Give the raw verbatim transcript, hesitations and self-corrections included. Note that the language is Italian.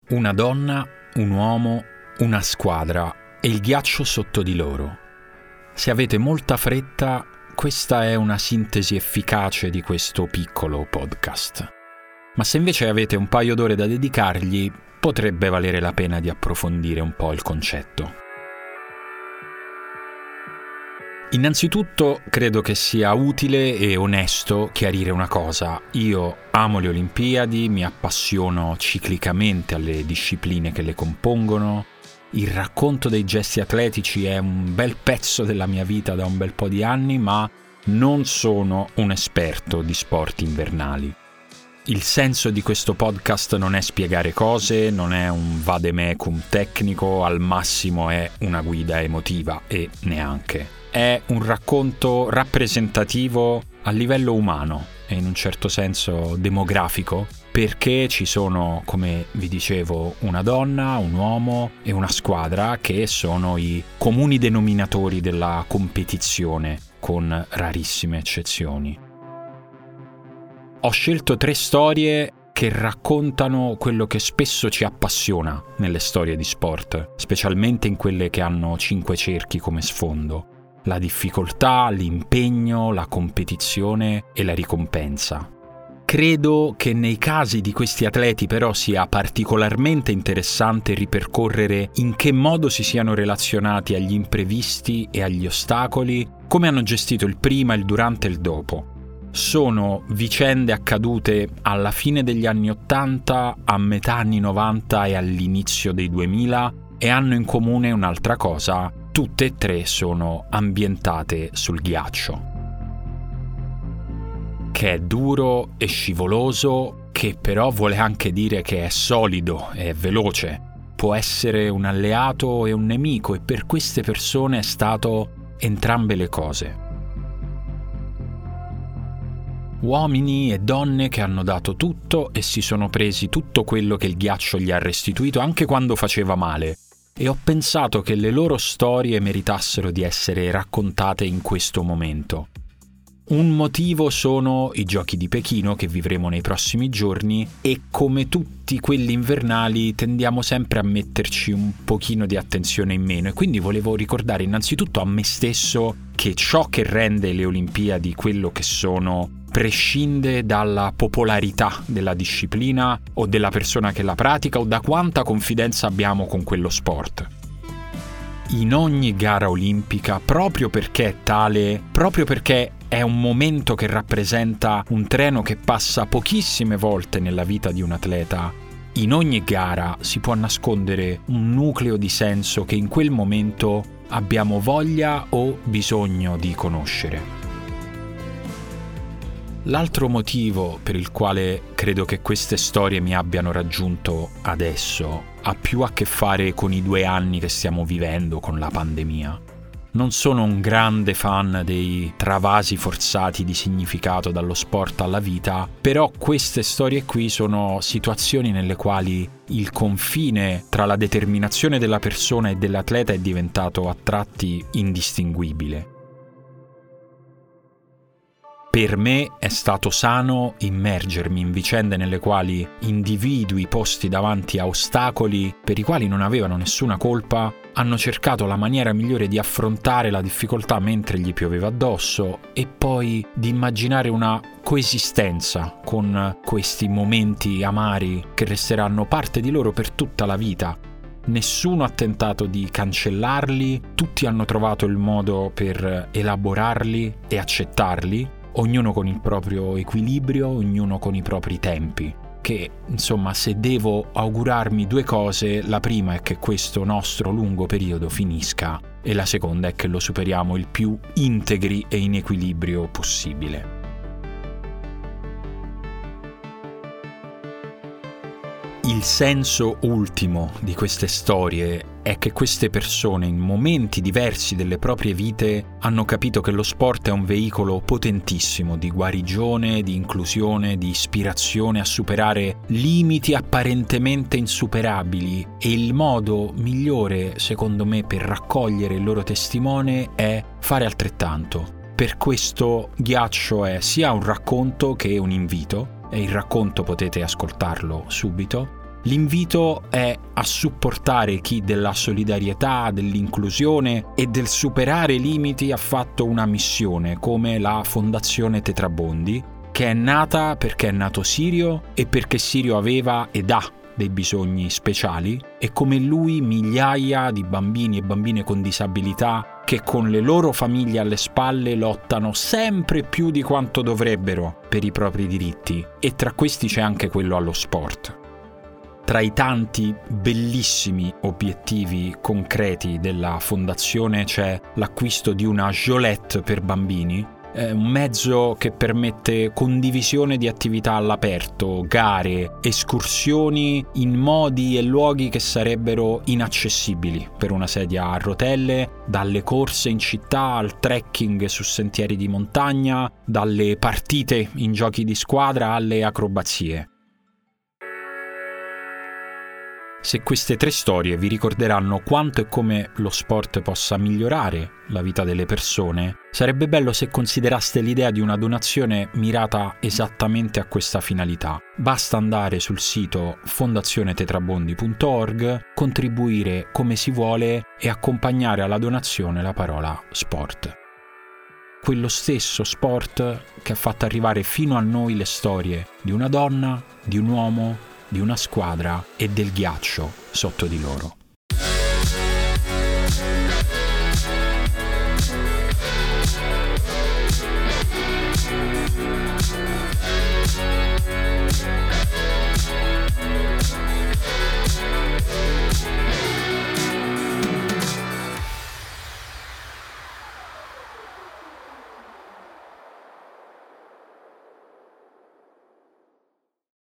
Una donna, un uomo, una squadra e il ghiaccio sotto di loro. Se avete molta fretta, questa è una sintesi efficace di questo piccolo podcast. Ma se invece avete un paio d'ore da dedicargli, potrebbe valere la pena di approfondire un po' il concetto. Innanzitutto credo che sia utile e onesto chiarire una cosa. Io amo le Olimpiadi, mi appassiono ciclicamente alle discipline che le compongono. Il racconto dei gesti atletici è un bel pezzo della mia vita da un bel po' di anni, ma non sono un esperto di sport invernali. Il senso di questo podcast non è spiegare cose, non è un vademecum tecnico, al massimo è una guida emotiva e neanche. È un racconto rappresentativo a livello umano e in un certo senso demografico, perché ci sono, come vi dicevo, una donna, un uomo e una squadra che sono i comuni denominatori della competizione, con rarissime eccezioni. Ho scelto tre storie che raccontano quello che spesso ci appassiona nelle storie di sport, specialmente in quelle che hanno cinque cerchi come sfondo: la difficoltà, l'impegno, la competizione e la ricompensa. Credo che nei casi di questi atleti però sia particolarmente interessante ripercorrere in che modo si siano relazionati agli imprevisti e agli ostacoli, come hanno gestito il prima, il durante e il dopo. Sono vicende accadute alla fine degli anni ottanta, a metà anni novanta e all'inizio dei duemila e hanno in comune un'altra cosa: tutte e tre sono ambientate sul ghiaccio, che è duro e scivoloso, che però vuole anche dire che è solido e veloce. Può essere un alleato e un nemico, e per queste persone è stato entrambe le cose. Uomini e donne che hanno dato tutto e si sono presi tutto quello che il ghiaccio gli ha restituito, anche quando faceva male. E ho pensato che le loro storie meritassero di essere raccontate in questo momento. Un motivo sono i Giochi di Pechino che vivremo nei prossimi giorni e, come tutti quelli invernali, tendiamo sempre a metterci un pochino di attenzione in meno, e quindi volevo ricordare innanzitutto a me stesso che ciò che rende le Olimpiadi quello che sono prescinde dalla popolarità della disciplina o della persona che la pratica o da quanta confidenza abbiamo con quello sport. In ogni gara olimpica, proprio perché è tale, proprio perché è un momento che rappresenta un treno che passa pochissime volte nella vita di un atleta, in ogni gara si può nascondere un nucleo di senso che in quel momento abbiamo voglia o bisogno di conoscere. L'altro motivo per il quale credo che queste storie mi abbiano raggiunto adesso ha più a che fare con i due anni che stiamo vivendo con la pandemia. Non sono un grande fan dei travasi forzati di significato dallo sport alla vita, però queste storie qui sono situazioni nelle quali il confine tra la determinazione della persona e dell'atleta è diventato a tratti indistinguibile. Per me è stato sano immergermi in vicende nelle quali individui posti davanti a ostacoli per i quali non avevano nessuna colpa hanno cercato la maniera migliore di affrontare la difficoltà mentre gli pioveva addosso e poi di immaginare una coesistenza con questi momenti amari che resteranno parte di loro per tutta la vita. Nessuno ha tentato di cancellarli, tutti hanno trovato il modo per elaborarli e accettarli, ognuno con il proprio equilibrio, ognuno con i propri tempi. Che, insomma, se devo augurarmi due cose, la prima è che questo nostro lungo periodo finisca e la seconda è che lo superiamo il più integri e in equilibrio possibile. Il senso ultimo di queste storie è che queste persone, in momenti diversi delle proprie vite, hanno capito che lo sport è un veicolo potentissimo di guarigione, di inclusione, di ispirazione a superare limiti apparentemente insuperabili, e il modo migliore, secondo me, per raccogliere il loro testimone è fare altrettanto. Per questo Ghiaccio è sia un racconto che un invito, e il racconto potete ascoltarlo subito. L'invito è a supportare chi della solidarietà, dell'inclusione e del superare i limiti ha fatto una missione, come la Fondazione Tetrabondi, che è nata perché è nato Sirio e perché Sirio aveva ed ha dei bisogni speciali, e come lui migliaia di bambini e bambine con disabilità che con le loro famiglie alle spalle lottano sempre più di quanto dovrebbero per i propri diritti, e tra questi c'è anche quello allo sport. Tra i tanti bellissimi obiettivi concreti della fondazione c'è l'acquisto di una Jolette per bambini, un mezzo che permette condivisione di attività all'aperto, gare, escursioni in modi e luoghi che sarebbero inaccessibili per una sedia a rotelle, dalle corse in città al trekking su sentieri di montagna, dalle partite in giochi di squadra alle acrobazie. Se queste tre storie vi ricorderanno quanto e come lo sport possa migliorare la vita delle persone, sarebbe bello se consideraste l'idea di una donazione mirata esattamente a questa finalità. Basta andare sul sito fondazione tetrabondi punto org, contribuire come si vuole e accompagnare alla donazione la parola sport. Quello stesso sport che ha fatto arrivare fino a noi le storie di una donna, di un uomo, di una squadra e del ghiaccio sotto di loro.